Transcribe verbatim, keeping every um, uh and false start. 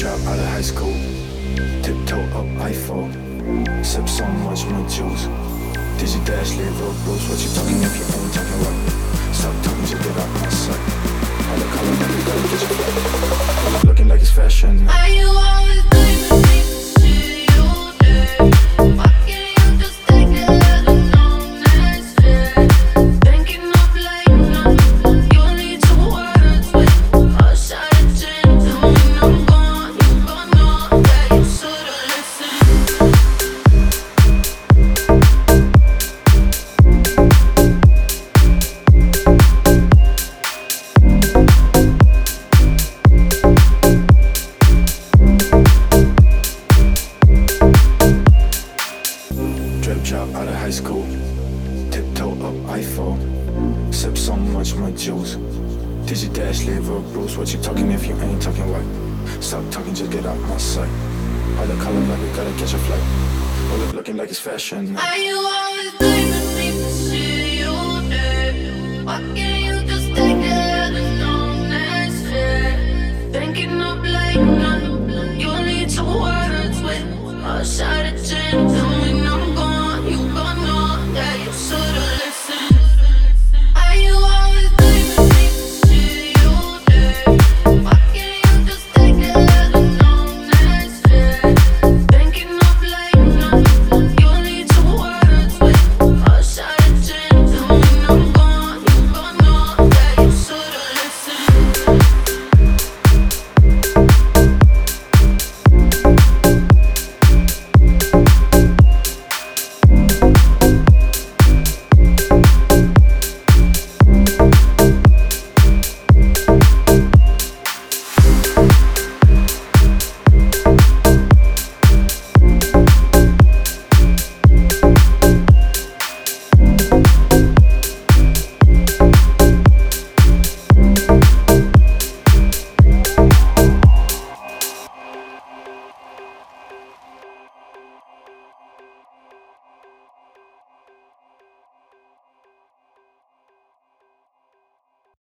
drop out of high school, tiptoe up Eiffel, sip so much more juice. Dizzy dash, leave road rules. What you talking if you ain't talking right? Stop talking, just get out my sight. All the color, now you gotta get your flight. All looking like it's fashion. Why you always leaving me to see you there? Why can't you just take it, let alone and stay? Thinking of later, you need some words with a shot of gin. And when I'm gone, you gon' know that you should've listened. Drip drop out of high school, tiptoe up Eiffel, sip so much more juice. Dizzy dash, leave road rules. What you talking if you ain't talking right? Stop talking, just get out my sight. All the color, like we gotta catch a flight. All it looking like it's fashion. Why you always